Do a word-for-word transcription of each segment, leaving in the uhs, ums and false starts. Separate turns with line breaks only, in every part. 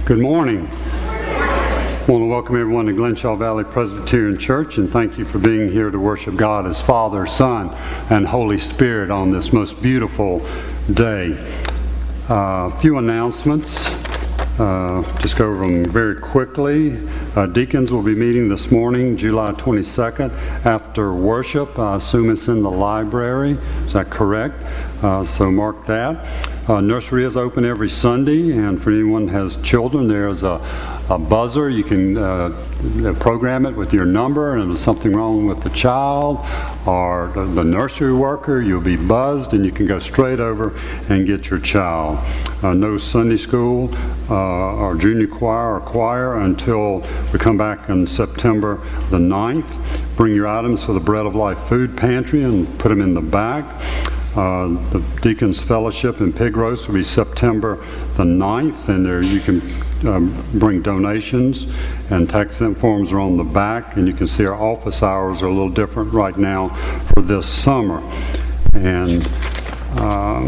Good morning. I want to welcome everyone to Glenshaw Valley Presbyterian Church, and thank you for being here to worship God as Father, Son, and Holy Spirit on this most beautiful day. A uh, few announcements. Uh, just go over them very quickly. Uh, deacons will be meeting this morning, July twenty-second, after worship. I assume it's in the library. Is that correct? Uh, so mark that. Uh, nursery is open every Sunday, and for anyone who has children, there's a, a buzzer. You can uh, program it with your number, and if there's something wrong with the child or the, the nursery worker, you'll be buzzed, and you can go straight over and get your child. Uh, no Sunday school uh, or junior choir or choir until we come back on September the ninth. Bring your items for the Bread of Life food pantry and put them in the back. Uh, the Deacons Fellowship and Pig Roast will be September the ninth, and there you can um, bring donations, and tax exempt forms are on the back, and you can see our office hours are a little different right now for this summer. And uh,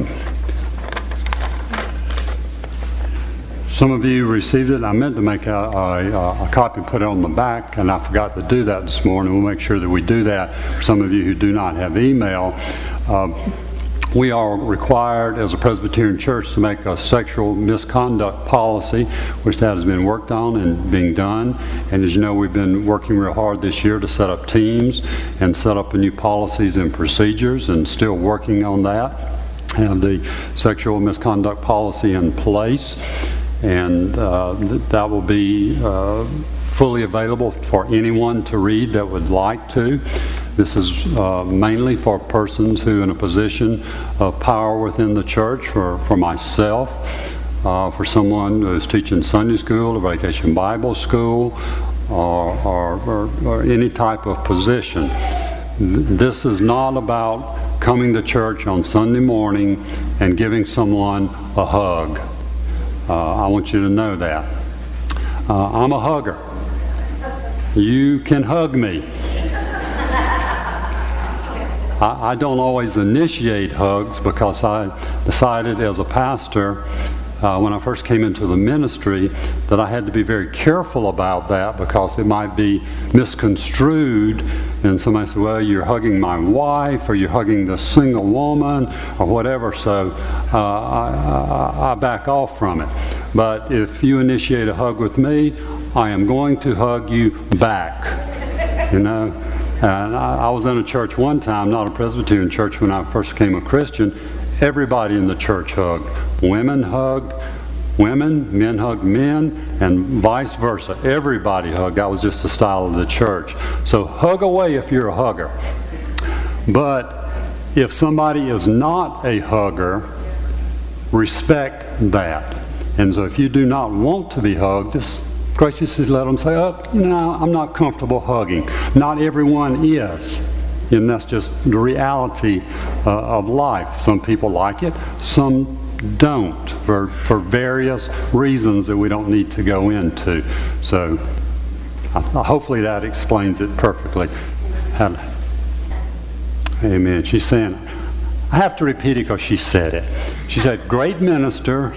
some of you received it. I meant to make a, a, a copy and put it on the back, and I forgot to do that this morning. We'll make sure that we do that for some of you who do not have email. Uh, We are required as a Presbyterian church to make a sexual misconduct policy, which that has been worked on and being done. And as you know, we've been working real hard this year to set up teams and set up new policies and procedures, and still working on that. Have the sexual misconduct policy in place, and uh, th- that will be uh, fully available for anyone to read that would like to. This is uh, mainly for persons who are in a position of power within the church, for, for myself, uh, for someone who is teaching Sunday school or Vacation Bible School, or, or, or, or any type of position. This is not about coming to church on Sunday morning and giving someone a hug. Uh, I want you to know that. Uh, I'm a hugger. You can hug me. I don't always initiate hugs, because I decided as a pastor uh, when I first came into the ministry that I had to be very careful about that, because it might be misconstrued, and somebody said, well, you're hugging my wife, or you're hugging the single woman, or whatever, so uh, I, I, I back off from it. But if you initiate a hug with me, I am going to hug you back, you know. And I, I was in a church one time, not a Presbyterian church, when I first became a Christian. Everybody in the church hugged. Women hugged women, men hugged men, and vice versa. Everybody hugged. That was just the style of the church. So hug away if you're a hugger. But if somebody is not a hugger, respect that. And so if you do not want to be hugged, just graciously let them say, oh, no, I'm not comfortable hugging. Not everyone is. And that's just the reality uh, of life. Some people like it, some don't, for, for various reasons that we don't need to go into. So uh, hopefully that explains it perfectly. Amen. She's saying, I have to repeat it because she said it. She said, great minister.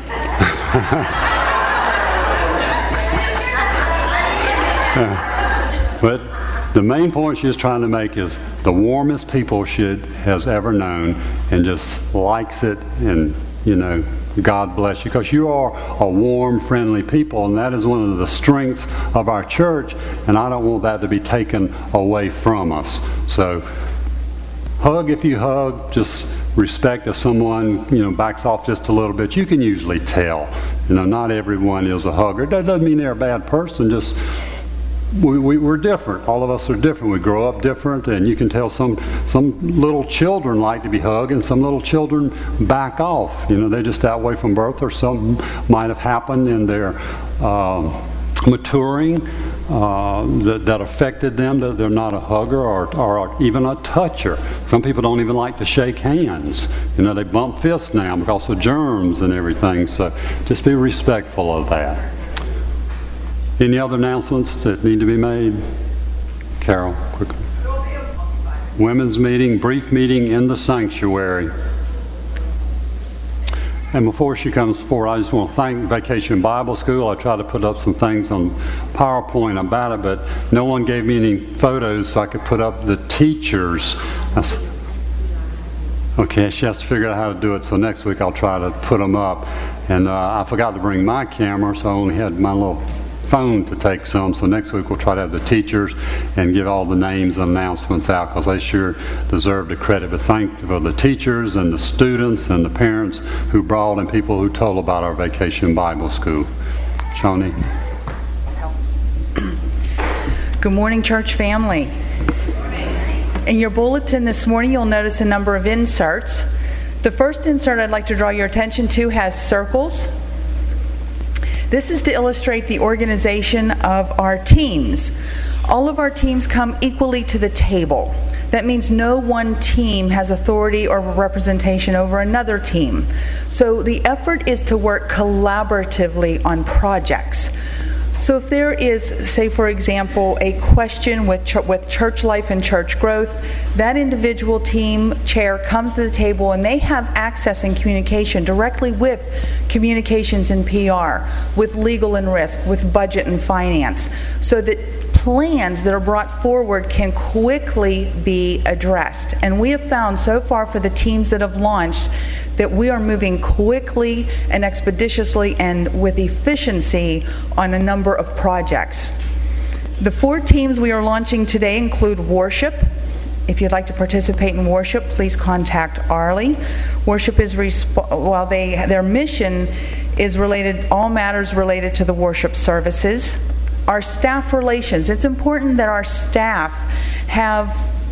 Uh, but the main point she was trying to make is the warmest people she has ever known, and just likes it, and, you know, God bless you, because you are a warm, friendly people, and that is one of the strengths of our church, and I don't want that to be taken away from us. So hug if you hug, just respect if someone, you know, backs off just a little bit. You can usually tell. You know, not everyone is a hugger. That doesn't mean they're a bad person, just We, we, we're different. All of us are different. We grow up different, and you can tell some some little children like to be hugged, and some little children back off. You know, they're just that way from birth, or something might have happened in their uh, maturing uh, that, that affected them, that they're not a hugger or, or even a toucher. Some people don't even like to shake hands. You know, they bump fists now because of germs and everything. So just be respectful of that. Any other announcements that need to be made? Carol, quickly. Women's meeting, brief meeting in the sanctuary. And before she comes forward, I just want to thank Vacation Bible School. I tried to put up some things on PowerPoint about it, but no one gave me any photos so I could put up the teachers. That's, okay, she has to figure out how to do it, so next week I'll try to put them up. And uh, I forgot to bring my camera, so I only had my little phone to take some, so next week we'll try to have the teachers and give all the names and announcements out, because they sure deserve the credit. But thank for the teachers and the students and the parents who brought and people who told about our Vacation Bible School. Shawnee.
Good morning, church family. In your bulletin this morning, you'll notice a number of inserts. The first insert I'd like to draw your attention to has circles. This is to illustrate the organization of our teams. All of our teams come equally to the table. That means no one team has authority or representation over another team. So the effort is to work collaboratively on projects. So if there is, say for example, a question with, ch- with church life and church growth, that individual team chair comes to the table and they have access and communication directly with communications and P R, with legal and risk, with budget and finance, so that plans that are brought forward can quickly be addressed. And we have found so far for the teams that have launched that we are moving quickly and expeditiously and with efficiency on a number of projects. The four teams we are launching today include worship. If you'd like to participate in worship, please contact Arlie. Worship is, resp- well, they, their mission is related, all matters related to the worship services. Our staff relations, it's important that our staff have,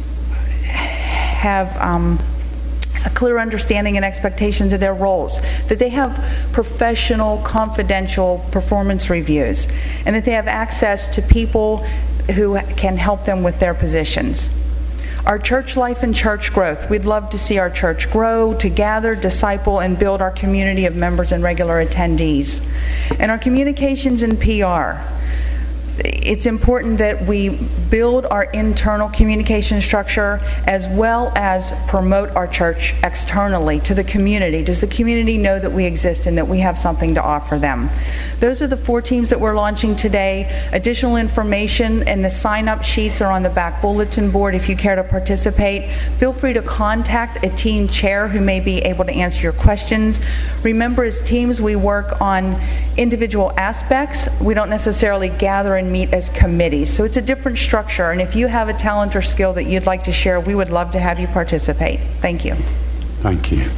have um, a clear understanding and expectations of their roles, that they have professional, confidential performance reviews, and that they have access to people who can help them with their positions. Our church life and church growth. We'd love to see our church grow, to gather, disciple, and build our community of members and regular attendees. And our communications and P R. It's important that we build our internal communication structure as well as promote our church externally to the community. Does the community know that we exist and that we have something to offer them? Those are the four teams that we're launching today. Additional information and the sign-up sheets are on the back bulletin board. If you care to participate, feel free to contact a team chair who may be able to answer your questions. Remember, as teams, we work on individual aspects. We don't necessarily gather and meet as committees. So it's a different structure, and if you have a talent or skill that you'd like to share, we would love to have you participate. Thank you.
Thank you.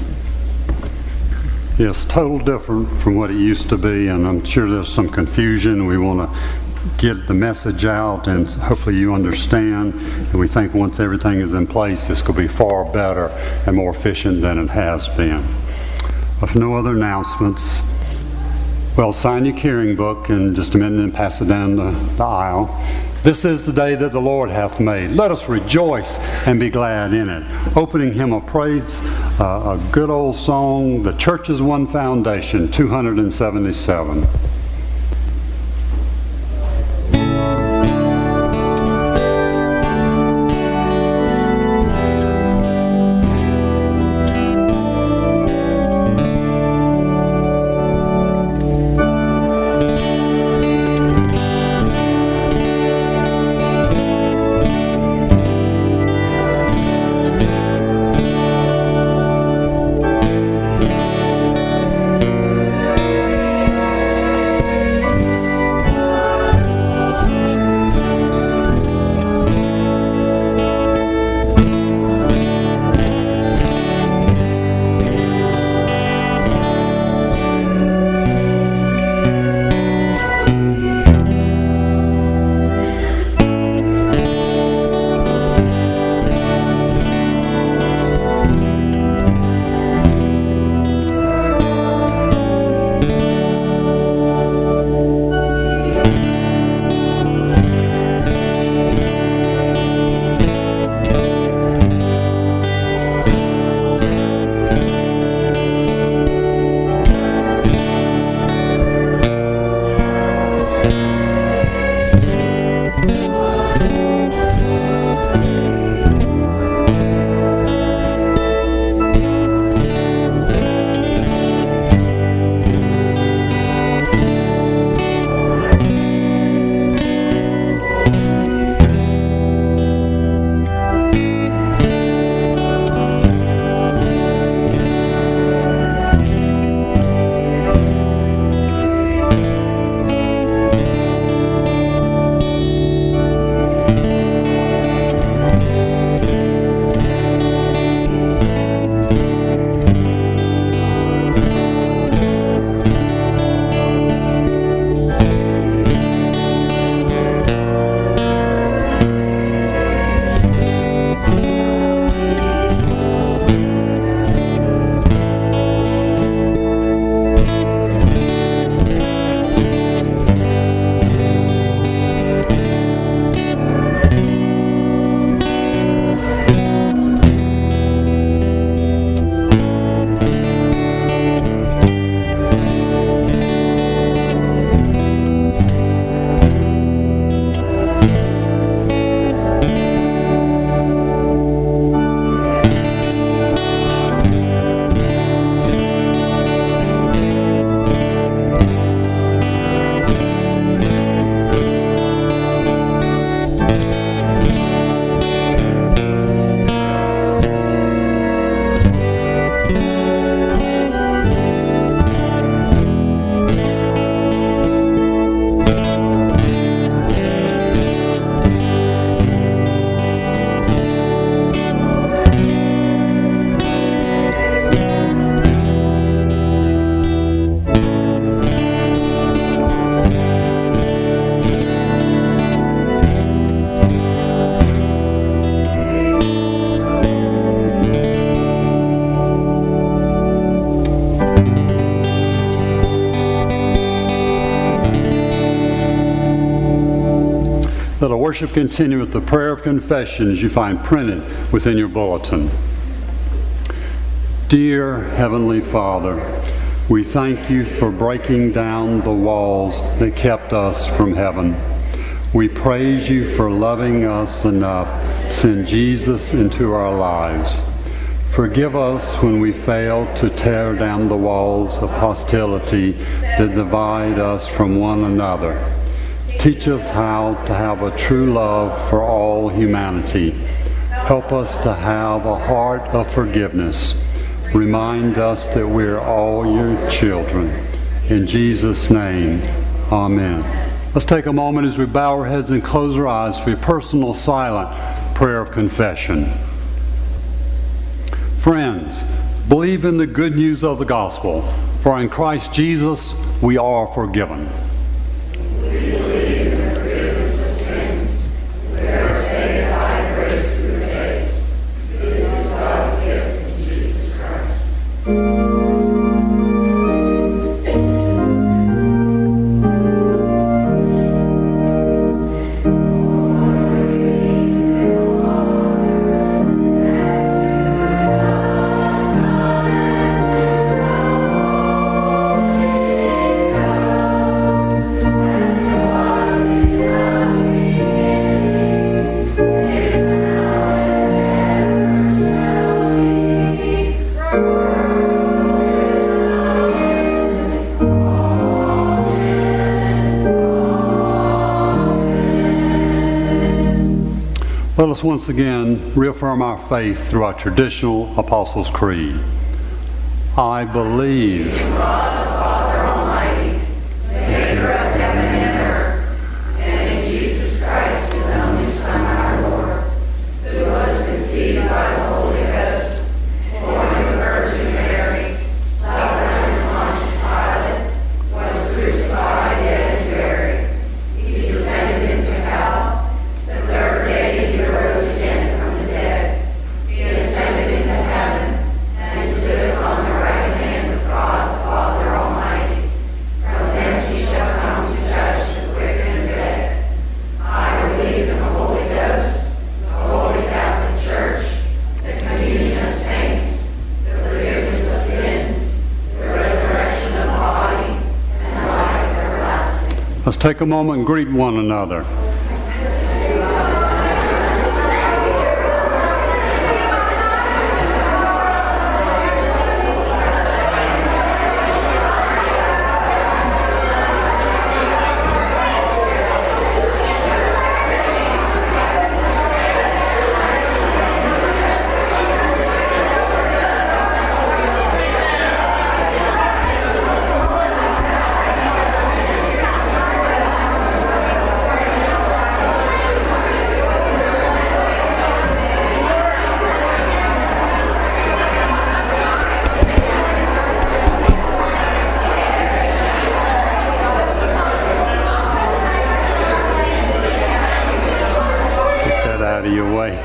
Yes, total different from what it used to be, and I'm sure there's some confusion. We want to get the message out, and hopefully you understand, and we think once everything is in place, this will be far better and more efficient than it has been. With no other announcements, well, sign your hearing book in just a minute and pass it down the, the aisle. This is the day that the Lord hath made. Let us rejoice and be glad in it. Opening hymn of praise, uh, a good old song, The Church's One Foundation, two hundred seventy-seven. Let our worship continue with the prayer of confession as you find printed within your bulletin. Dear Heavenly Father, we thank you for breaking down the walls that kept us from heaven. We praise you for loving us enough to send Jesus into our lives. Forgive us when we fail to tear down the walls of hostility that divide us from one another. Teach us how to have a true love for all humanity. Help us to have a heart of forgiveness. Remind us that we are all your children. In Jesus' name, amen. Let's take a moment as we bow our heads and close our eyes for a personal silent prayer of confession. Friends, believe in the good news of the gospel, for in Christ Jesus we are forgiven. Let us once again reaffirm our faith through our traditional Apostles' Creed. I believe in God the Father Almighty, maker of heaven and earth, and in Jesus Christ, his only Son, our Lord, who was conceived by the Holy Ghost, born of the Virgin Mary, suffered under Pontius Pilate, was crucified, dead, and buried. He descended into hell. The third day he arose again from the dead. He ascended into heaven, and sitteth on the right hand of God the Father Almighty. From thence he shall come to judge the quick and the dead. I believe in the Holy Ghost, the Holy Catholic Church, the communion of saints, the forgiveness of sins, the resurrection of the body, and life everlasting. Let's take a moment and greet one another. Out of your way.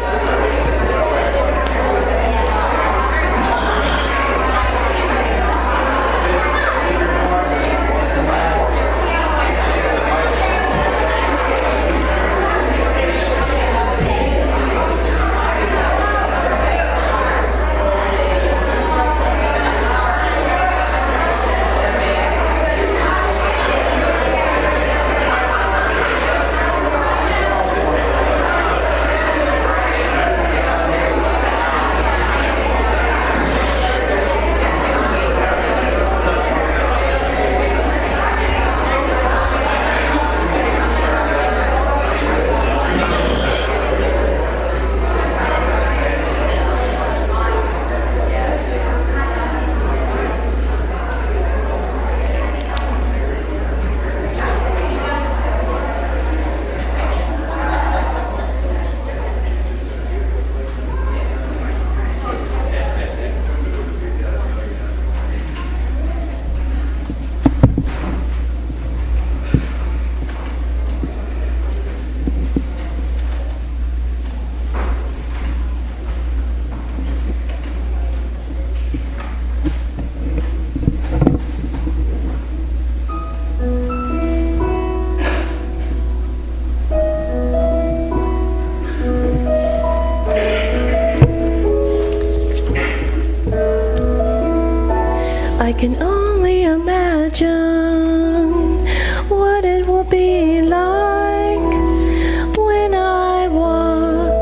imagine what it will be like when I walk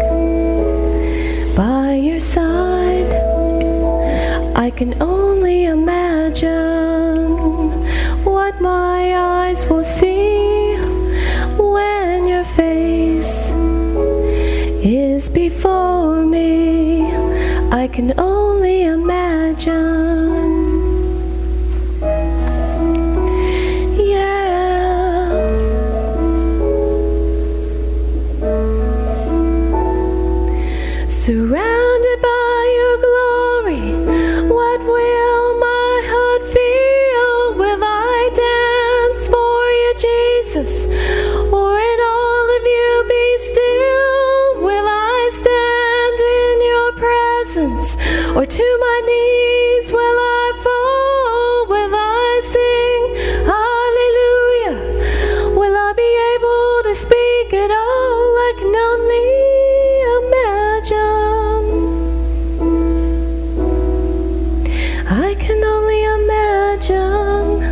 by your side. I can only imagine what my eyes will see when your face is before me. I can only imagine. Yeah. Surrounded by your glory, what will my heart feel? Will I dance for you, Jesus? Or in all of you be still? Will I stand in your presence? Or to my knees will I fall? Will I sing hallelujah? Will I be able to speak at all? I can only imagine. I can only imagine.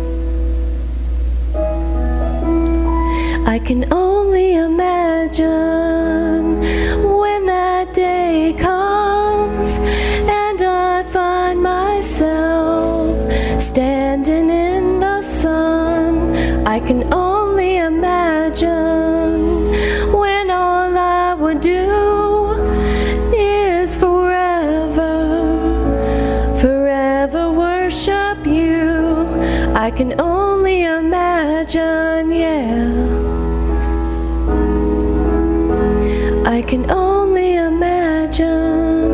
I can only imagine when that day comes and I find myself standing in the sun. I can only imagine when all I would do is forever, forever worship you. I can only imagine, yeah. I can only imagine.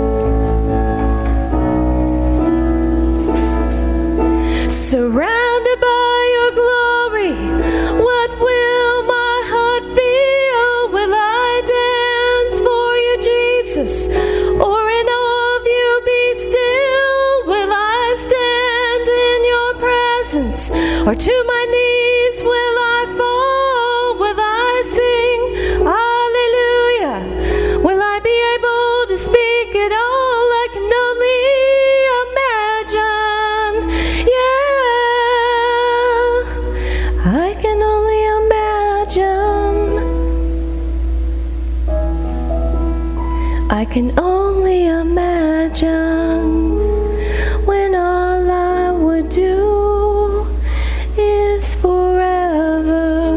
Surrounded by your glory, what will my heart feel? Will I dance for you, Jesus? Or in awe of you be still? Will I stand in your presence? Or to my knees will I fall? Will I sing hallelujah? Will I be able to speak at all? I can only imagine. Yeah, I can only imagine. I can only imagine when all I would do is forever,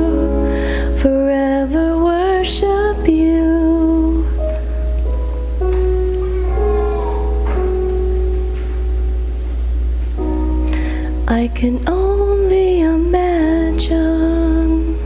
forever worship you. I can only imagine.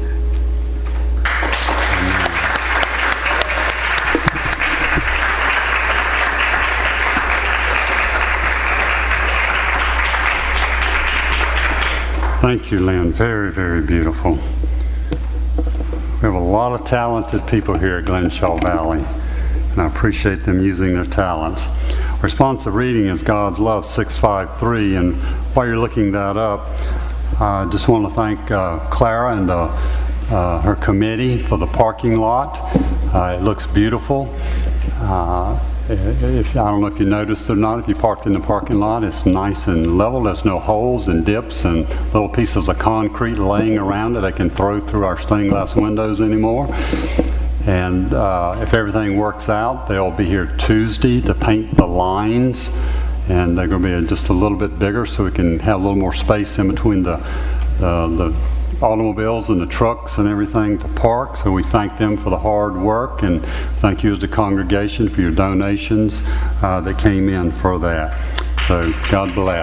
Thank you, Lynn. Very, very beautiful. We have a lot of talented people here at Glenshaw Valley, and I appreciate them using their talents. Responsive reading is God's Love six five three, and while you're looking that up, I just want to thank uh, Clara and uh, uh, her committee for the parking lot. Uh, it looks beautiful. Uh, If, I don't know if you noticed or not, if you parked in the parking lot, it's nice and level. There's no holes and dips and little pieces of concrete laying around it they can throw through our stained glass windows anymore. And uh, if everything works out, they'll be here Tuesday to paint the lines, and they're going to be just a little bit bigger so we can have a little more space in between the, uh, the automobiles and the trucks and everything to park. So we thank them for the hard work, and thank you as the congregation for your donations uh, that came in for that. So God bless.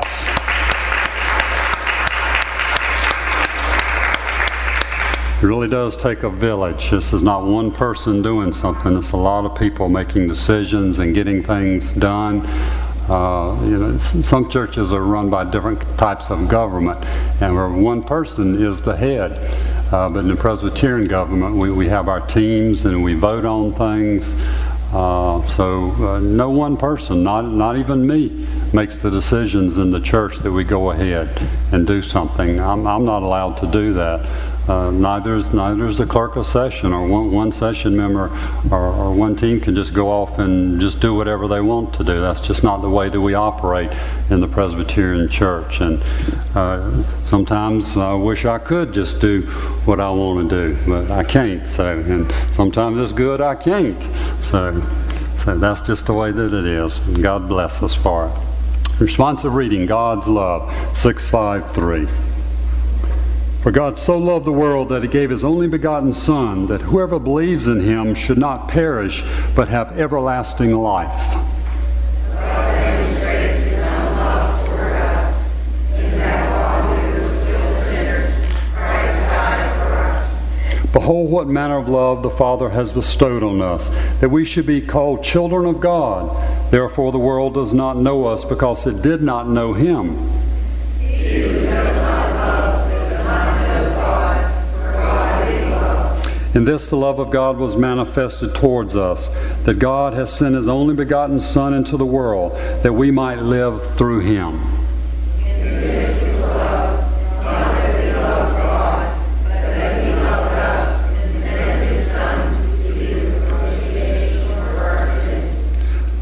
It really does take a village. This is not one person doing something. It's a lot of people making decisions and getting things done. Uh, you know, some churches are run by different types of government, and where one person is the head. Uh, but in the Presbyterian government, we, we have our teams and we vote on things. Uh, so uh, no one person, not not even me, makes the decisions in the church that we go ahead and do something. I'm, I'm not allowed to do that. Uh, neither is neither is the clerk of session, or one, one session member or, or one team can just go off and just do whatever they want to do. That's just not the way that we operate in the Presbyterian Church. And uh, sometimes I wish I could just do what I want to do, but I can't. So, and sometimes it's good I can't. So, so that's just the way that it is. God bless us for it. Responsive reading: God's love, six five three. For God so loved the world that He gave His only begotten Son, that whoever believes in Him should not perish, but have everlasting life.
God demonstrates His own love toward us, in that while we were still sinners, Christ died for us.
Behold, what manner of love the Father has bestowed on us, that we should be called children of God. Therefore the world does not know us, because it did not know Him.
He who does not love does not know God, for God is love.
In this the love of God was manifested towards us, that God has sent His only begotten Son into the world, that we might live through Him.
In this is love, not that we love God, but that He loved us and sent His Son to be the propitiation for our sins.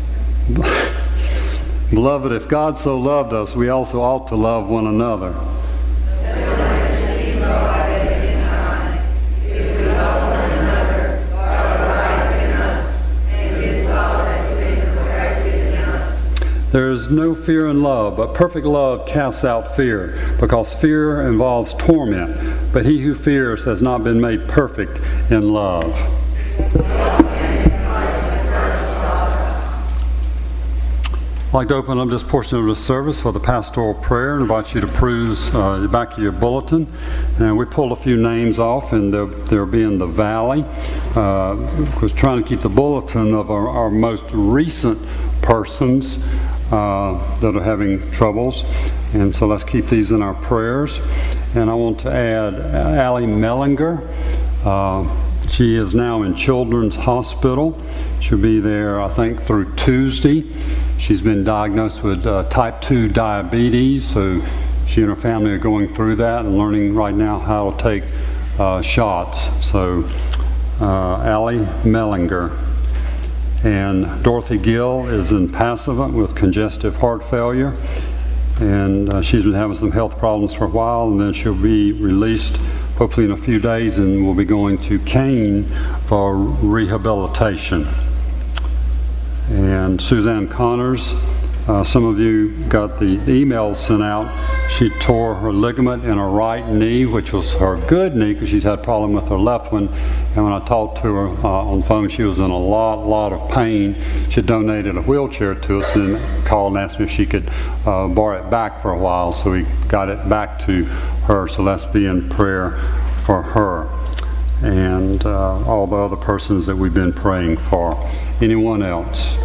Beloved, if God so loved us, we also ought to love one another. There is no fear in love, but perfect love casts out fear, because fear involves torment. But he who fears has not been made perfect in love. I'd like to open up this portion of the service for the pastoral prayer and invite you to peruse uh, the back of your bulletin. And we pulled a few names off, and they'll, they'll be in the valley. Uh, was trying to keep the bulletin of our, our most recent persons uh, that are having troubles. And so let's keep these in our prayers. And I want to add Allie Mellinger. Uh, she is now in Children's Hospital. She'll be there, I think, through Tuesday. She's been diagnosed with uh, type two diabetes, so she and her family are going through that and learning right now how to take uh, shots. So, uh, Allie Mellinger. And Dorothy Gill is in Passivant with congestive heart failure. And uh, she's been having some health problems for a while, and then she'll be released hopefully in a few days, and we'll be going to Kane for rehabilitation. And Suzanne Connors, uh, some of you got the emails sent out. She tore her ligament in her right knee, which was her good knee, because she's had a problem with her left one. And when I talked to her uh, on the phone, she was in a lot, lot of pain. She donated a wheelchair to us and called and asked me if she could uh, borrow it back for a while. So we got it back to her. So let's be in prayer for her and uh, all the other persons that we've been praying for. Anyone else?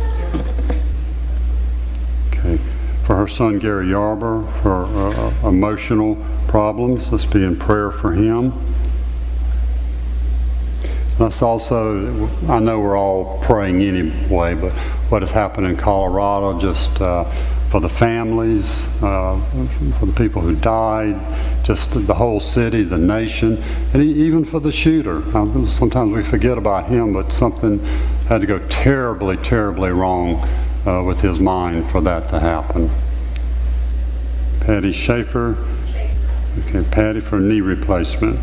Okay. For her son Gary Yarber, for uh, emotional problems, let's be in prayer for him. Let's also, I know we're all praying anyway, but what has happened in Colorado, just uh, for the families, uh, for the people who died, just the whole city, the nation, and even for the shooter. Sometimes we forget about him, but something had to go terribly, terribly wrong uh, with his mind for that to happen. Patty Schaefer, okay, Patty for knee replacement.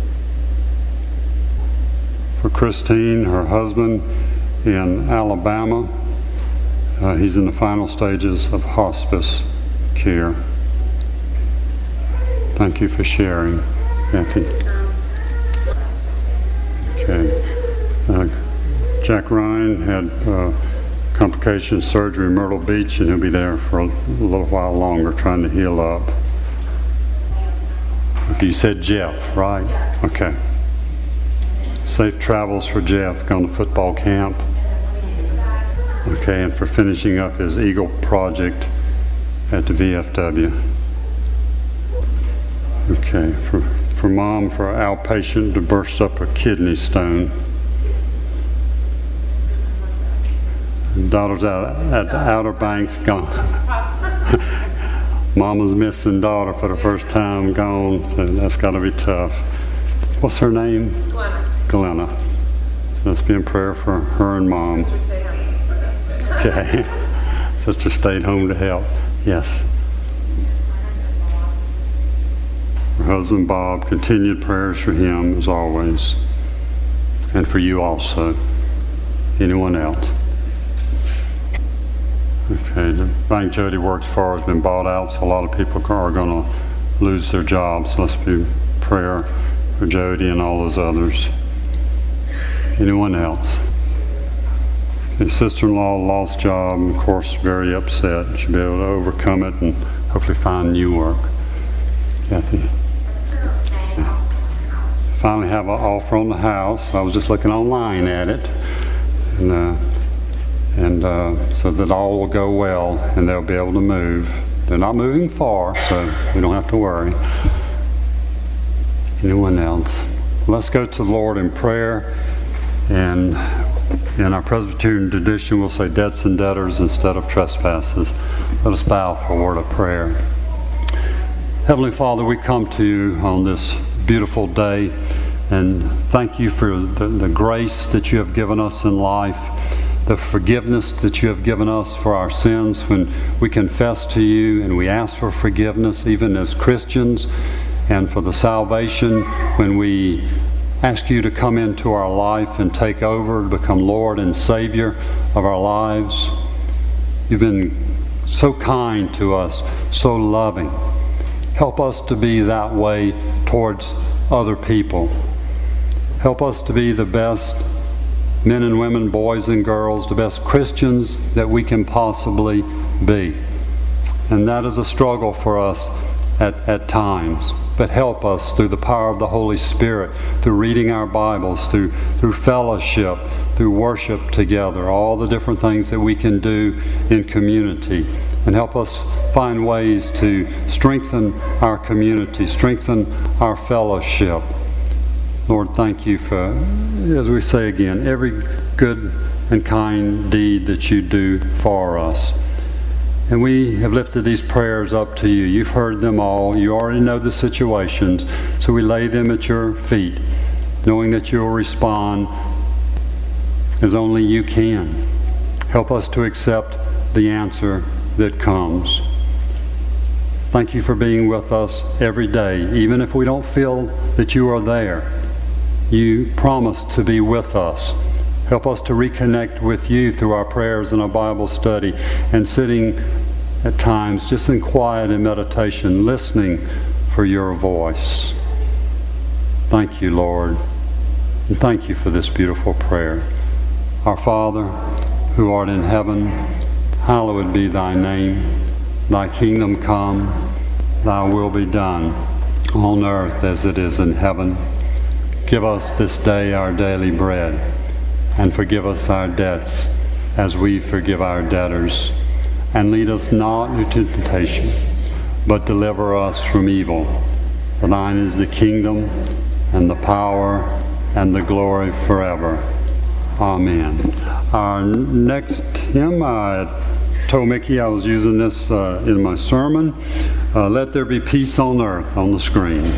For Christine, her husband in Alabama, uh, he's in the final stages of hospice care. Thank you for sharing, Kathy. Okay. Uh, Jack Ryan had uh, complication surgery in Myrtle Beach, and he'll be there for a little while longer trying to heal up. You said Jeff, right? Okay. Safe travels for Jeff, going to football camp. Okay, and for finishing up his Eagle project at the V F W. Okay, for, for mom, for our outpatient to burst up a kidney stone. Daughter's out at the Outer Banks, gone. Mama's missing daughter for the first time gone, so that's got to be tough. What's her name?
Glenna.
Glenna. So let's be in prayer for her and Mom.
Sister, stay home.
Okay. Sister stayed home to help. Yes. Her husband Bob, continued prayers for him as always. And for you also. Anyone else? Okay, the bank Jody works for has been bought out, so a lot of people are going to lose their jobs. So let's be prayer for Jody and all those others. Anyone else? His sister-in-law lost job, and of course very upset. She'll be able to overcome it and hopefully find new work. Kathy? Yeah. Finally have an offer on the house. I was just looking online at it. And, uh, and uh, so that all will go well and they'll be able to move. They're not moving far, so we don't have to worry. Anyone else? Let's go to the Lord in prayer. And in our Presbyterian tradition, we'll say debts and debtors instead of trespasses. Let us bow for a word of prayer. Heavenly Father, we come to you on this beautiful day and thank you for the, the grace that you have given us in life, the forgiveness that you have given us for our sins when we confess to you and we ask for forgiveness even as Christians, and for the salvation when we ask you to come into our life and take over, to become Lord and Savior of our lives. You've been so kind to us, so loving. Help us to be that way towards other people. Help us to be the best men and women, boys and girls, the best Christians that we can possibly be. And that is a struggle for us at, at times. But help us through the power of the Holy Spirit, through reading our Bibles, through, through fellowship, through worship together, all the different things that we can do in community. And help us find ways to strengthen our community, strengthen our fellowship. Lord, thank you for, as we say again, every good and kind deed that you do for us. And we have lifted these prayers up to you. You've heard them all. You already know the situations. So we lay them at your feet, knowing that you'll respond as only you can. Help us to accept the answer that comes. Thank you for being with us every day. Even if we don't feel that you are there, you promise to be with us. Help us to reconnect with you through our prayers and our Bible study and sitting at times just in quiet and meditation, listening for your voice. Thank you, Lord. And thank you for this beautiful prayer. Our Father, who art in heaven, hallowed be thy name. Thy kingdom come, thy will be done, on earth as it is in heaven. Give us this day our daily bread, and forgive us our debts as we forgive our debtors. And lead us not into temptation, but deliver us from evil. For thine is the kingdom, and the power, and the glory forever. Amen. Our next hymn, I told Mickey I was using this uh, in my sermon. Uh, Let There Be Peace on Earth on the screen.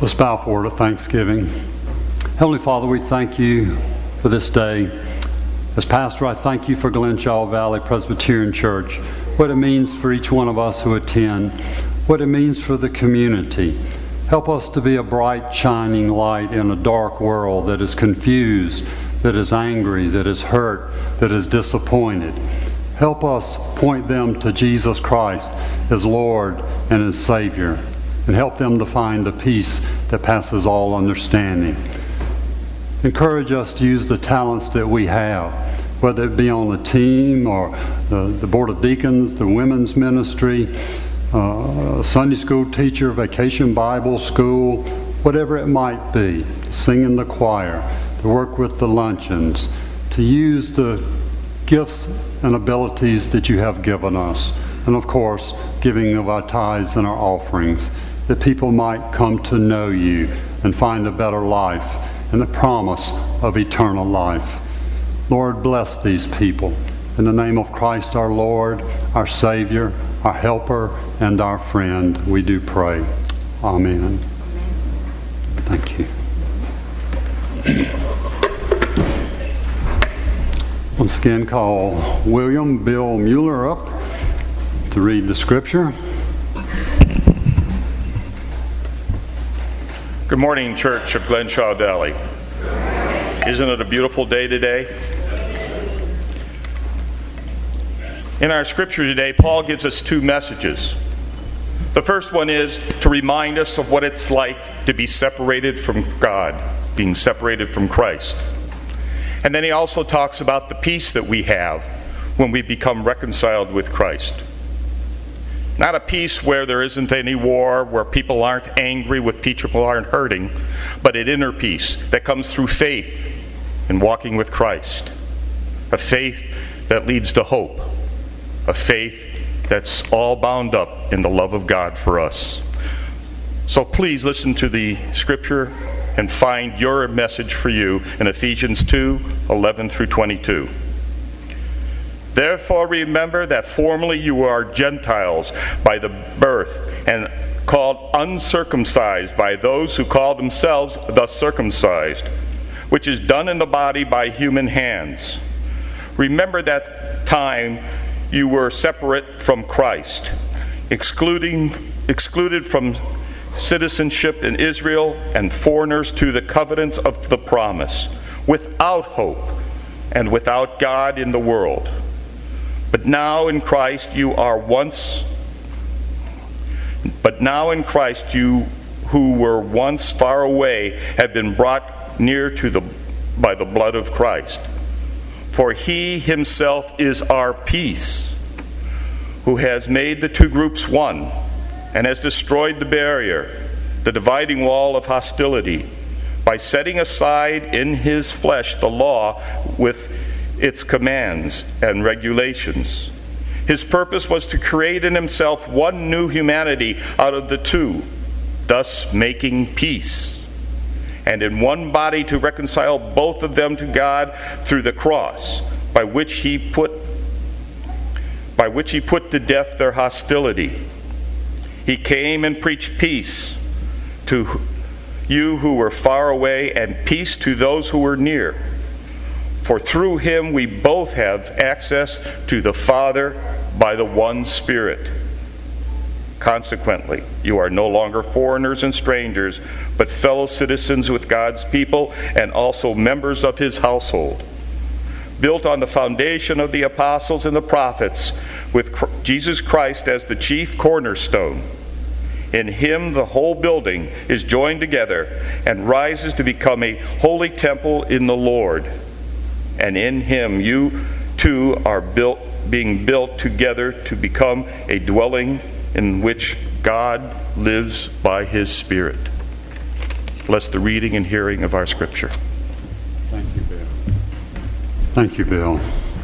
Let's bow forward at Thanksgiving. Heavenly Father, we thank you for this day. As pastor, I thank you for Glenshaw Valley Presbyterian Church, what it means for each one of us who attend, what it means for the community. Help us to be a bright, shining light in a dark world that is confused, that is angry, that is hurt, that is disappointed. Help us point them to Jesus Christ as Lord and as Savior, and help them to find the peace that passes all understanding. Encourage us to use the talents that we have, whether it be on the team or the, the Board of Deacons, the women's ministry, uh, Sunday school teacher, vacation Bible school, whatever it might be, sing in the choir, to work with the luncheons, to use the gifts and abilities that you have given us, and of course, giving of our tithes and our offerings, that people might come to know you and find a better life and the promise of eternal life. Lord, bless these people. In the name of Christ our Lord, our Savior, our Helper, and our friend, we do pray. Amen. Thank you. Once again, call William Bill Mueller up to read the scripture.
Good morning, Church of Glenshaw Valley. Isn't it a beautiful day today? In our scripture today, Paul gives us two messages. The first one is to remind us of what it's like to be separated from God, being separated from Christ. And then he also talks about the peace that we have when we become reconciled with Christ. Not a peace where there isn't any war, where people aren't angry, with people aren't hurting, but an inner peace that comes through faith in walking with Christ. A faith that leads to hope. A faith that's all bound up in the love of God for us. So please listen to the scripture and find your message for you in Ephesians two, eleven through twenty-two. Therefore remember that formerly you are Gentiles by the birth, and called uncircumcised by those who call themselves the circumcised, which is done in the body by human hands. Remember that time you were separate from Christ, excluding, excluded from citizenship in Israel and foreigners to the covenants of the promise, without hope and without God in the world. But now in Christ you are once, but now in Christ you who were once far away have been brought near to the by the blood of Christ. For he himself is our peace, who has made the two groups one, and has destroyed the barrier, the dividing wall of hostility, by setting aside in his flesh the law with its commands and regulations. His purpose was to create in himself one new humanity out of the two, thus making peace, and in one body to reconcile both of them to God through the cross, by which he put by which he put to death their hostility. He came and preached peace to you who were far away, and peace to those who were near. For through him we both have access to the Father by the one Spirit. Consequently, you are no longer foreigners and strangers, but fellow citizens with God's people and also members of his household, built on the foundation of the apostles and the prophets, with Jesus Christ as the chief cornerstone. In him the whole building is joined together and rises to become a holy temple in the Lord. And in him you too are built, being built together to become a dwelling in which God lives by his Spirit. Bless the reading and hearing of our scripture.
Thank you, Bill. Thank you, Bill.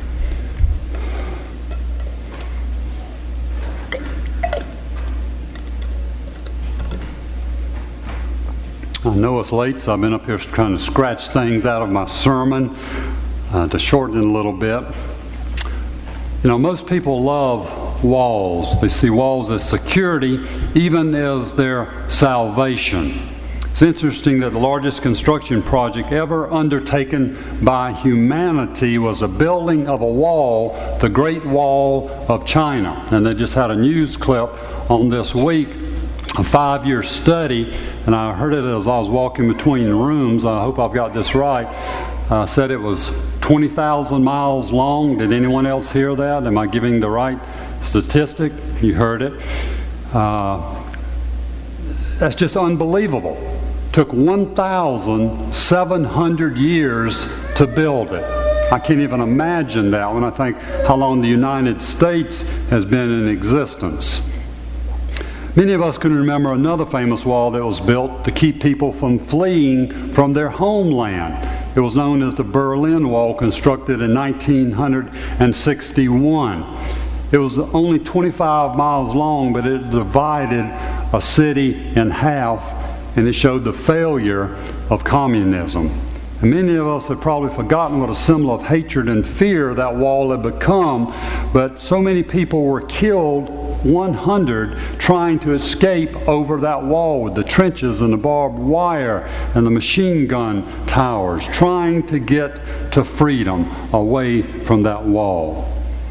I know it's late, so I've been up here trying to scratch things out of my sermon uh, to shorten it a little bit. You know, most people love walls. They see walls as security, even as their salvation. It's interesting that the largest construction project ever undertaken by humanity was the building of a wall, the Great Wall of China. And they just had a news clip on this week, a five-year study, and I heard it as I was walking between rooms. I hope I've got this right. Uh, said it was twenty thousand miles long. Did anyone else hear that? Am I giving the right statistic? You heard it. Uh, that's just unbelievable. Took one thousand seven hundred years to build it. I can't even imagine that when I think how long the United States has been in existence. Many of us can remember another famous wall that was built to keep people from fleeing from their homeland. It was known as the Berlin Wall, constructed in nineteen sixty-one. It was only twenty-five miles long, but it divided a city in half, and it showed the failure of communism. And many of us have probably forgotten what a symbol of hatred and fear that wall had become, but so many people were killed, one hundred, trying to escape over that wall with the trenches and the barbed wire and the machine gun towers, trying to get to freedom away from that wall.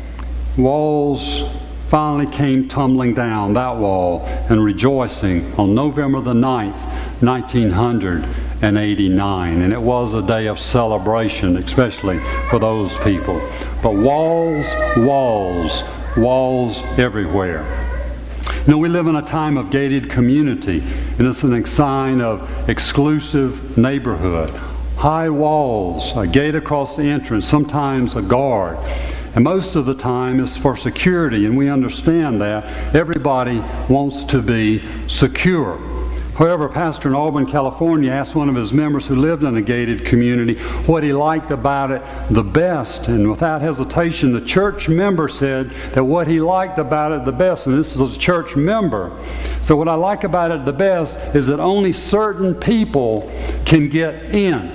Walls finally came tumbling down, that wall, and rejoicing on November the ninth, nineteen eighty-nine. And it was a day of celebration, especially for those people. But walls, walls, walls everywhere. You know, we live in a time of gated community, and it's a sign of exclusive neighborhood. High walls, a gate across the entrance, sometimes a guard. And most of the time it's for security, and we understand that. Everybody wants to be secure. However, a pastor in Auburn, California asked one of his members who lived in a gated community what he liked about it the best. And without hesitation, the church member said that what he liked about it the best, and this is a church member, so what I like about it the best is that only certain people can get in.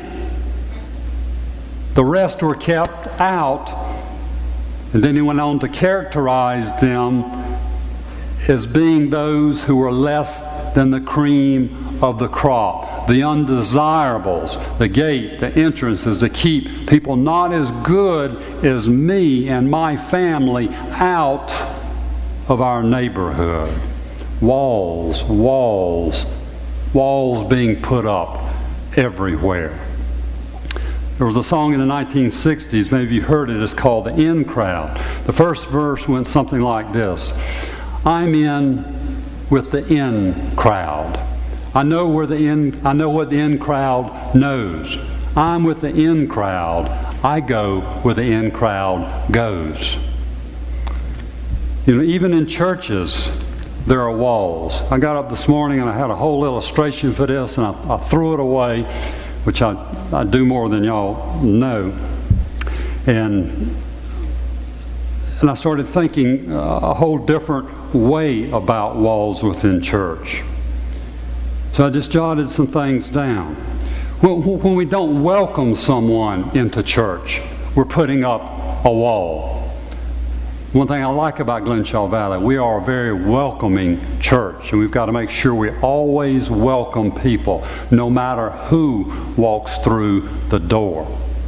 The rest were kept out. And then he went on to characterize them as being those who were less than the cream of the crop, the undesirables. The gate, the entrance is to keep people not as good as me and my family out of our neighborhood. Walls, walls, walls being put up everywhere. There was a song in the nineteen sixties, maybe you heard it, it's called The In Crowd. The first verse went something like this: I'm in with the in crowd. I know where the in I know what the in crowd knows. I'm with the in crowd. I go where the in crowd goes. You know, even in churches, there are walls. I got up this morning and I had a whole illustration for this, and I, I threw it away, which I, I do more than y'all know. And and I started thinking a whole different way about walls within church. So I just jotted some things down. When, when we don't welcome someone into church, we're putting up a wall. One thing I like about Glenshaw Valley, we are a very welcoming church, and we've got to make sure we always welcome people, no matter who walks through the door.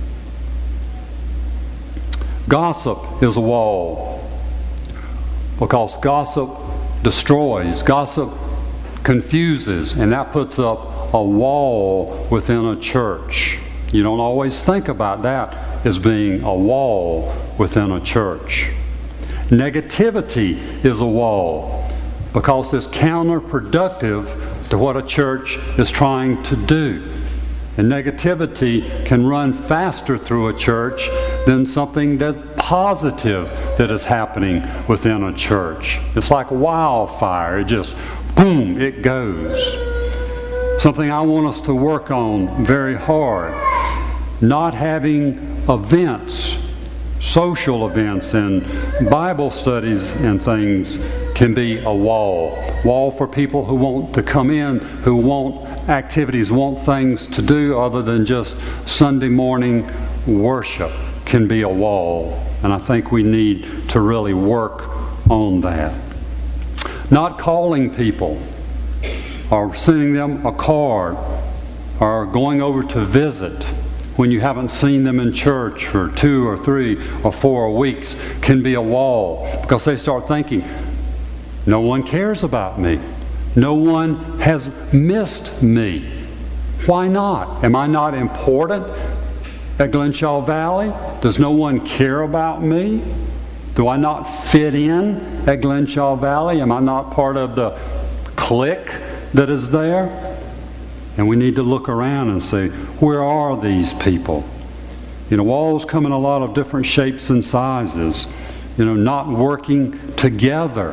Gossip is a wall, because gossip destroys, gossip confuses, and that puts up a wall within a church. You don't always think about that as being a wall within a church. Negativity is a wall, because it's counterproductive to what a church is trying to do. And negativity can run faster through a church than something that's positive that is happening within a church. It's like wildfire. It just, boom, it goes. Something I want us to work on very hard. Not having events, social events and Bible studies and things can be a wall. Wall for people who want to come in, who want activities, want things to do other than just Sunday morning worship can be a wall. And I think we need to really work on that. Not calling people. or sending them a card, or going over to visit when you haven't seen them in church for two or three or four weeks can be a wall, because they start thinking, no one cares about me. No one has missed me. Why not? Am I not important at Glenshaw Valley? Does no one care about me? Do I not fit in at Glenshaw Valley? Am I not part of the clique that is there? And we need to look around and say, where are these people? You know, walls come in a lot of different shapes and sizes. You know, not working together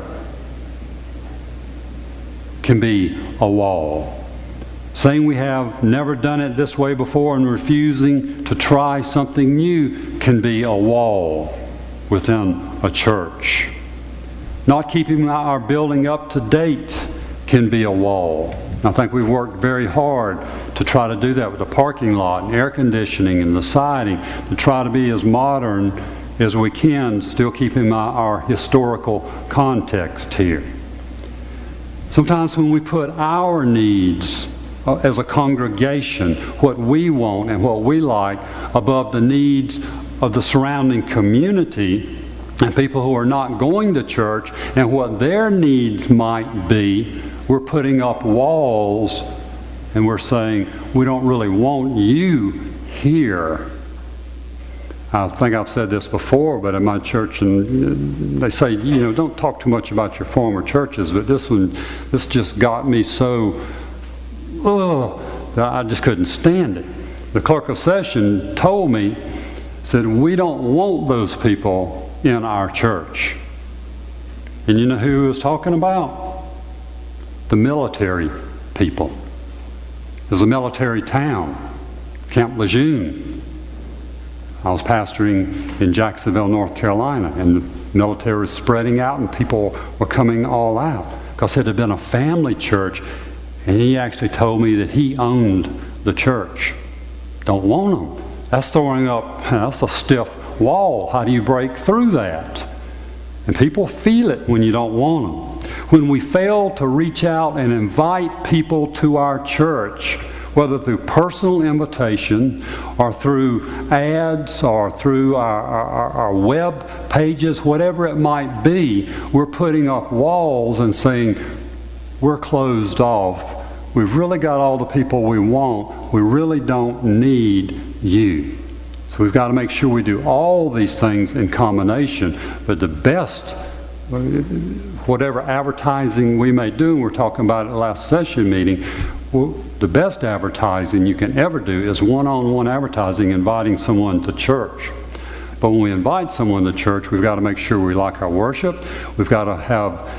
can be a wall. Saying we have never done it this way before and refusing to try something new can be a wall within a church. Not keeping our building up to date can be a wall. I think we've worked very hard to try to do that with the parking lot and air conditioning and the siding, to try to be as modern as we can, still keeping our, our historical context here. Sometimes when we put our needs uh, as a congregation, what we want and what we like, above the needs of the surrounding community and people who are not going to church and what their needs might be, we're putting up walls and we're saying, we don't really want you here. I think I've said this before, but in my church, and they say, you know, don't talk too much about your former churches, but this one, this just got me so, ugh, that I just couldn't stand it. The clerk of session told me, said, we don't want those people in our church. And you know who he was talking about? The military people. There's a military town, Camp Lejeune. I was pastoring in Jacksonville, North Carolina, and the military was spreading out and people were coming all out because it had been a family church, and he actually told me that he owned the church. Don't want them. That's throwing up, that's a stiff wall. How do you break through that? And people feel it when you don't want them. When we fail to reach out and invite people to our church, whether through personal invitation or through ads or through our, our, our web pages, whatever it might be, we're putting up walls and saying, we're closed off. We've really got all the people we want. We really don't need you. So we've got to make sure we do all these things in combination. But the best, whatever advertising we may do, and we're talking about it at the last session meeting, well, the best advertising you can ever do is one-on-one advertising, inviting someone to church. But when we invite someone to church, we've got to make sure we like our worship. We've got to have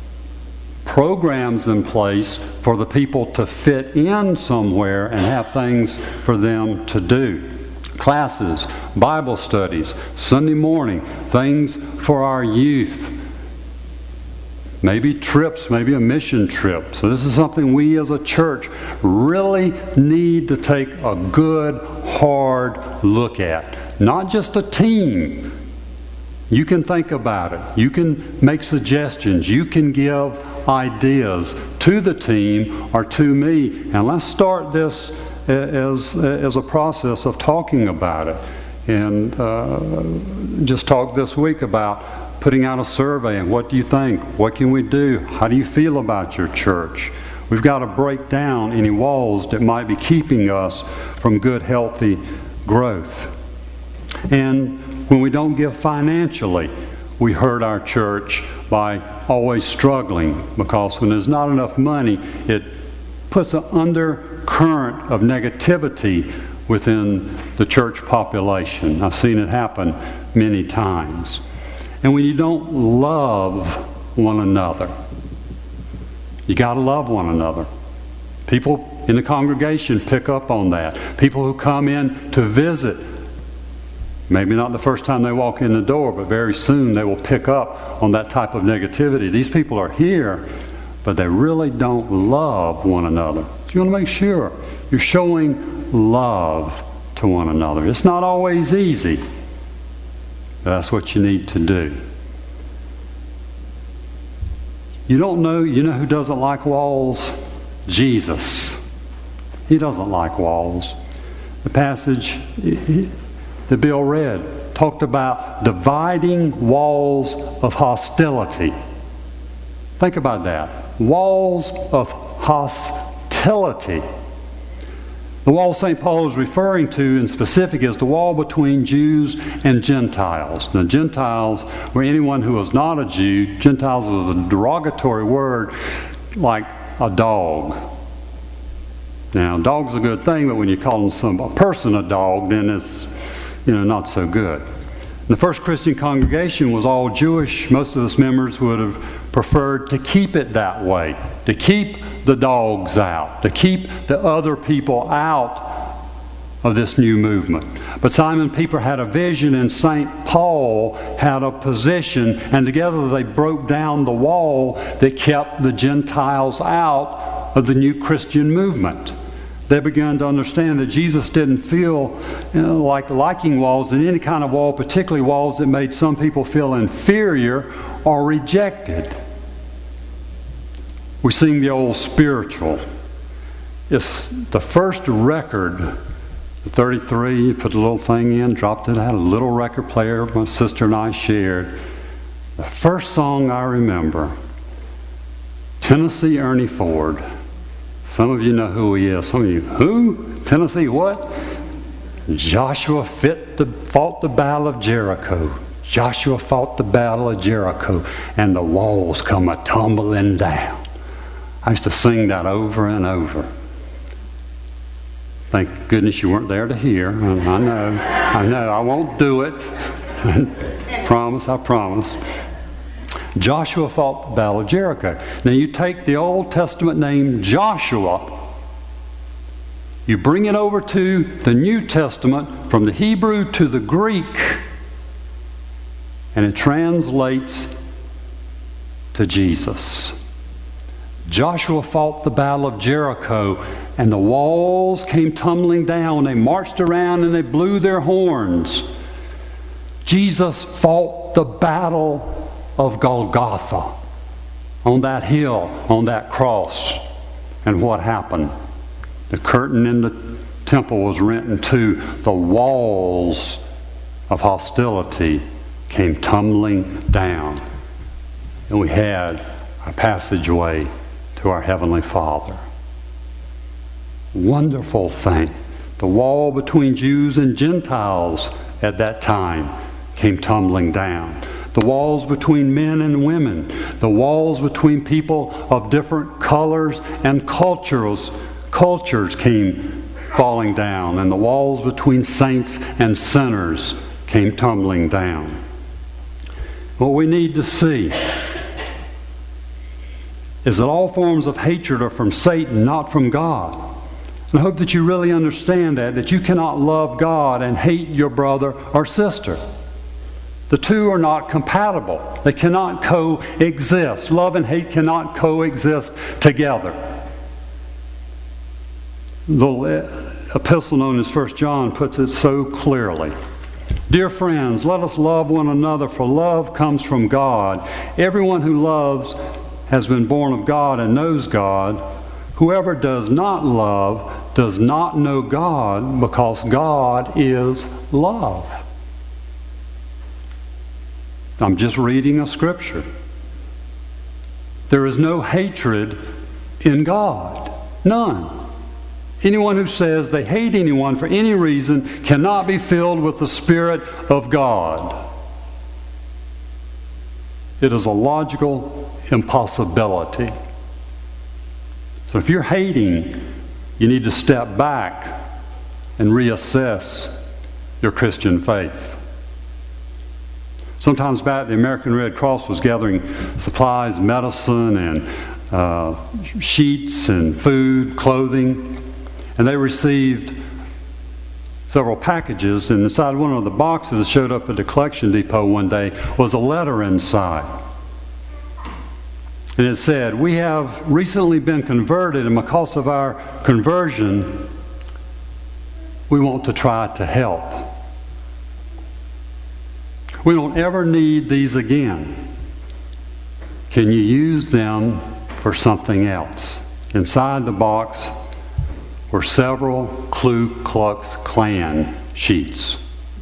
programs in place for the people to fit in somewhere and have things for them to do. Classes, Bible studies, Sunday morning, things for our youth. Maybe trips, maybe a mission trip. So this is something we as a church really need to take a good, hard look at. Not just a team. You can think about it. You can make suggestions. You can give ideas to the team or to me. And let's start this as, as a process of talking about it. And uh, just talk this week about putting out a survey and what do you think? What can we do? How do you feel about your church? We've got to break down any walls that might be keeping us from good, healthy growth. And when we don't give financially, we hurt our church by always struggling, because when there's not enough money, it puts an undercurrent of negativity within the church population. I've seen it happen many times. And when you don't love one another, you got to love one another. People in the congregation pick up on that. People who come in to visit, maybe not the first time they walk in the door, but very soon they will pick up on that type of negativity. These people are here, but they really don't love one another. So you want to make sure you're showing love to one another. It's not always easy. That's what you need to do. You don't know, you know who doesn't like walls? Jesus. He doesn't like walls. The passage that Bill read talked about dividing walls of hostility. Think about that. Walls of hostility. The wall Saint Paul is referring to in specific is the wall between Jews and Gentiles. Now, Gentiles were anyone who was not a Jew. Gentiles was a derogatory word like a dog. Now, a dog's a good thing, but when you call some, a person a dog, then it's, you know, not so good. The first Christian congregation was all Jewish. Most of its members would have preferred to keep it that way, to keep the dogs out, to keep the other people out of this new movement. But Simon Peter had a vision and Saint Paul had a position, and together they broke down the wall that kept the Gentiles out of the new Christian movement. They began to understand that Jesus didn't feel, you know, like liking walls, and any kind of wall, particularly walls that made some people feel inferior or rejected. We sing the old spiritual. It's the first record, thirty-three, you put a little thing in, dropped it out, a little record player my sister and I shared. The first song I remember, Tennessee Ernie Ford. Some of you know who he is. Some of you, who? Tennessee what? Joshua fit the, fought the battle of Jericho. Joshua fought the battle of Jericho, and the walls come a-tumbling down. I used to sing that over and over. Thank goodness you weren't there to hear. I know, I know, I won't do it. Promise, I promise. Joshua fought the battle of Jericho. Now you take the Old Testament name Joshua, you bring it over to the New Testament from the Hebrew to the Greek, and it translates to Jesus. Joshua fought the battle of Jericho, and the walls came tumbling down. They marched around and they blew their horns. Jesus fought the battle of Golgotha, on that hill, on that cross. And what happened? The curtain in the temple was rent in two. The walls of hostility came tumbling down. And we had a passageway to our Heavenly Father. Wonderful thing. The wall between Jews and Gentiles at that time came tumbling down. The walls between men and women, the walls between people of different colors and cultures, cultures came falling down, and the walls between saints and sinners came tumbling down. What we need to see is that all forms of hatred are from Satan, not from God. And I hope that you really understand that, that you cannot love God and hate your brother or sister. The two are not compatible. They cannot coexist. Love and hate cannot coexist together. The epistle known as First John puts it so clearly. Dear friends, let us love one another, for love comes from God. Everyone who loves has been born of God and knows God. Whoever does not love does not know God, because God is love. I'm just reading a scripture. There is no hatred in God. None. Anyone who says they hate anyone for any reason cannot be filled with the Spirit of God. It is a logical impossibility. So if you're hating, you need to step back and reassess your Christian faith. Sometimes back, the American Red Cross was gathering supplies, medicine, and uh, sheets, and food, clothing. And they received several packages, and inside one of the boxes that showed up at the collection depot one day was a letter inside. And it said, "We have recently been converted, and because of our conversion, we want to try to help. We don't ever need these again. Can you use them for something else?" Inside the box were several Ku Klux Klan sheets.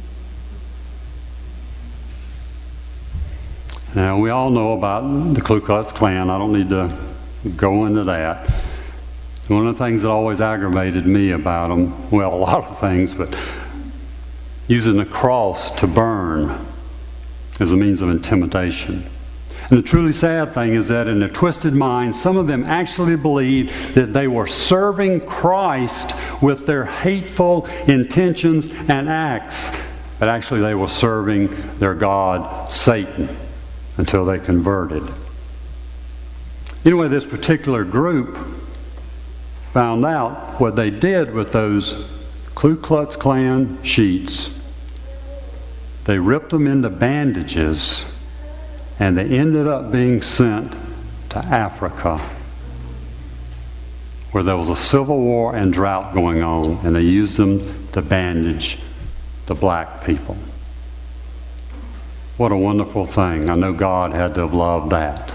Now, we all know about the Ku Klux Klan. I don't need to go into that. One of the things that always aggravated me about them, well, a lot of things, but using the cross to burn as a means of intimidation. And the truly sad thing is that in their twisted minds, some of them actually believed that they were serving Christ with their hateful intentions and acts, but actually they were serving their god, Satan, until they converted. Anyway, this particular group found out what they did with those Ku Klux Klan sheets. They ripped them into bandages, and they ended up being sent to Africa, where there was a civil war and drought going on, and they used them to bandage the black people. What a wonderful thing. I know God had to have loved that.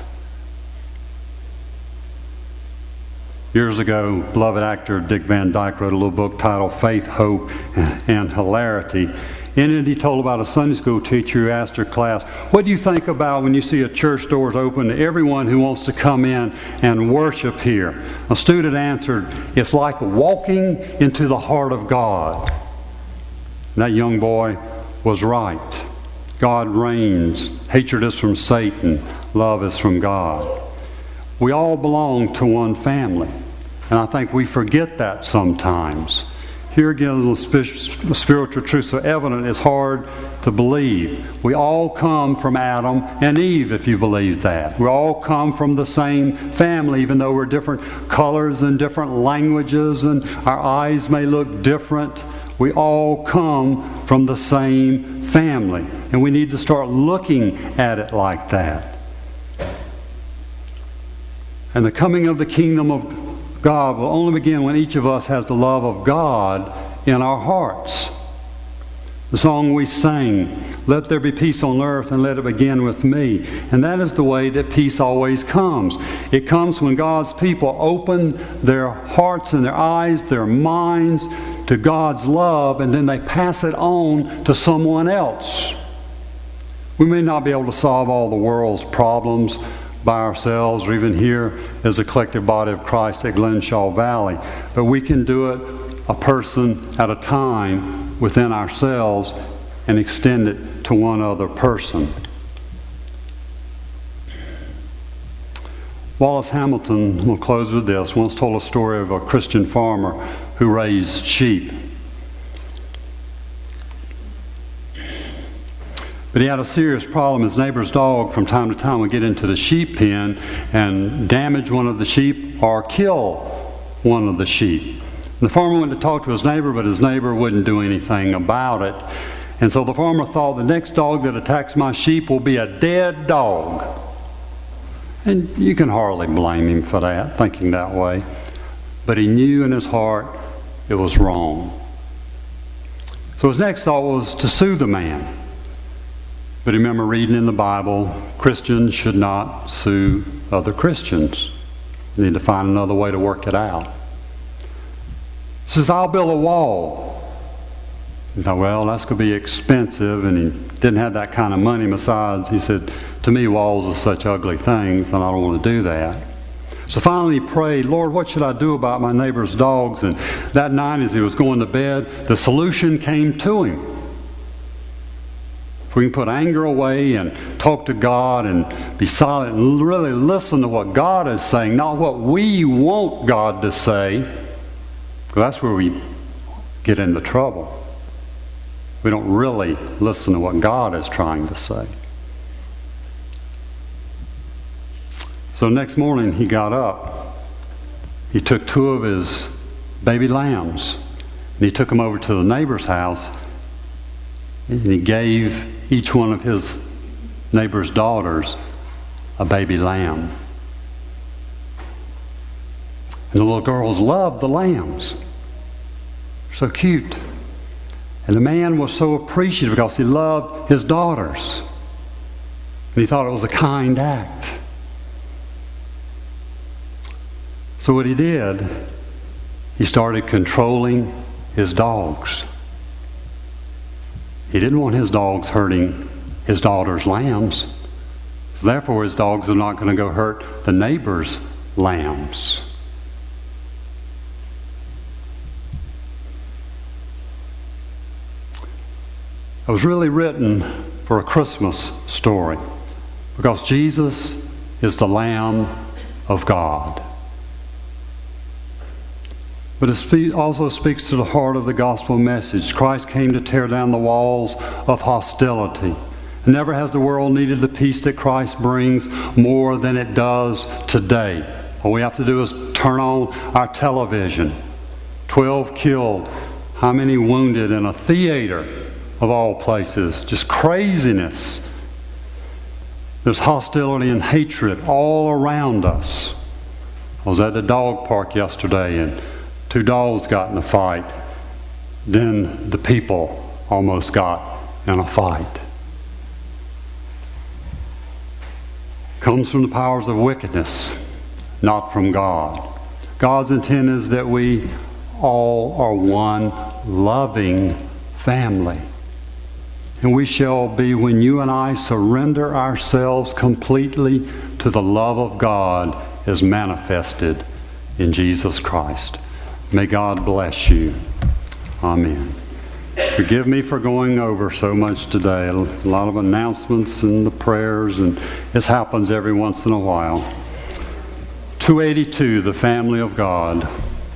Years ago, beloved actor Dick Van Dyke wrote a little book titled Faith, Hope, and Hilarity. In it, he told about a Sunday school teacher who asked her class, what do you think about when you see a church doors open to everyone who wants to come in and worship here? A student answered, it's like walking into the heart of God. And that young boy was right. God reigns. Hatred is from Satan. Love is from God. We all belong to one family. And I think we forget that sometimes. Here again, the spiritual truth so evident it's hard to believe. We all come from Adam and Eve, if you believe that. We all come from the same family, even though we're different colors and different languages and our eyes may look different. We all come from the same family. And we need to start looking at it like that. And the coming of the kingdom of God will only begin when each of us has the love of God in our hearts. The song we sang, let there be peace on earth and let it begin with me. And that is the way that peace always comes. It comes when God's people open their hearts and their eyes, their minds to God's love, and then they pass it on to someone else. We may not be able to solve all the world's problems by ourselves, or even here as a collective body of Christ at Glenshaw Valley, but we can do it a person at a time within ourselves and extend it to one other person. Wallace Hamilton, we'll close with this, once told a story of a Christian farmer who raised sheep. But he had a serious problem. His neighbor's dog from time to time would get into the sheep pen and damage one of the sheep or kill one of the sheep. And the farmer went to talk to his neighbor, but his neighbor wouldn't do anything about it. And so the farmer thought, the next dog that attacks my sheep will be a dead dog. And you can hardly blame him for that, thinking that way. But he knew in his heart it was wrong. So his next thought was to sue the man. But remember reading in the Bible, Christians should not sue other Christians. You need to find another way to work it out. He says, I'll build a wall. He thought, well, that's going to be expensive, and he didn't have that kind of money. Besides, he said, to me, walls are such ugly things, and I don't want to do that. So finally he prayed, Lord, what should I do about my neighbor's dogs? And that night as he was going to bed, the solution came to him. We can put anger away and talk to God and be silent and really listen to what God is saying, not what we want God to say, because that's where we get into trouble. We don't really listen to what God is trying to say. So next morning he got up. He took two of his baby lambs and he took them over to the neighbor's house, and he gave each one of his neighbor's daughters a baby lamb. And the little girls loved the lambs. So cute. And the man was so appreciative because he loved his daughters. And he thought it was a kind act. So what he did, he started controlling his dogs. He didn't want his dogs hurting his daughter's lambs. Therefore, his dogs are not going to go hurt the neighbor's lambs. It was really written for a Christmas story because Jesus is the Lamb of God. But it also speaks to the heart of the gospel message. Christ came to tear down the walls of hostility. Never has the world needed the peace that Christ brings more than it does today. All we have to do is turn on our television. Twelve killed. How many wounded in a theater of all places? Just craziness. There's hostility and hatred all around us. I was at the dog park yesterday and two dogs got in a fight. Then the people almost got in a fight. Comes from the powers of wickedness, not from God. God's intent is that we all are one loving family. And we shall be when you and I surrender ourselves completely to the love of God as manifested in Jesus Christ. May God bless you. Amen. Forgive me for going over so much today. A lot of announcements and the prayers, and this happens every once in a while. two eighty-two, the family of God.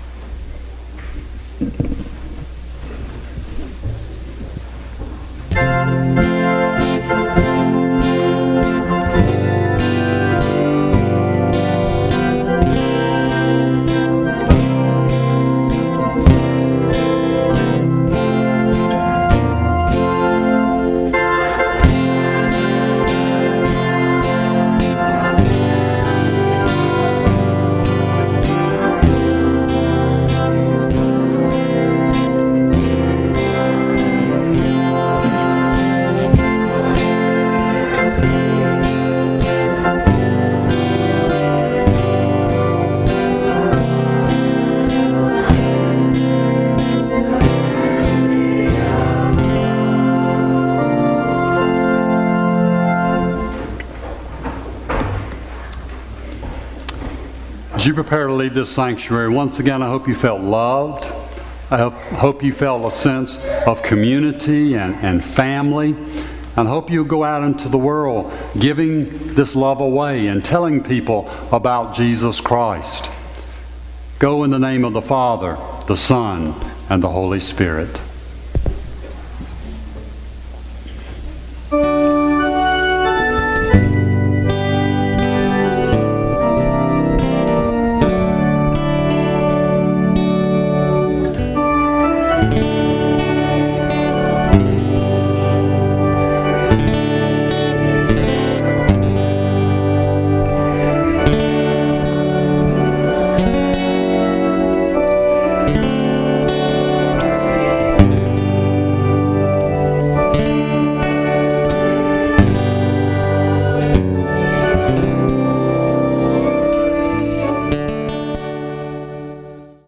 As you prepare to leave this sanctuary, once again, I hope you felt loved. I hope, hope you felt a sense of community and, and family. And I hope you'll go out into the world giving this love away and telling people about Jesus Christ. Go in the name of the Father, the Son, and the Holy Spirit.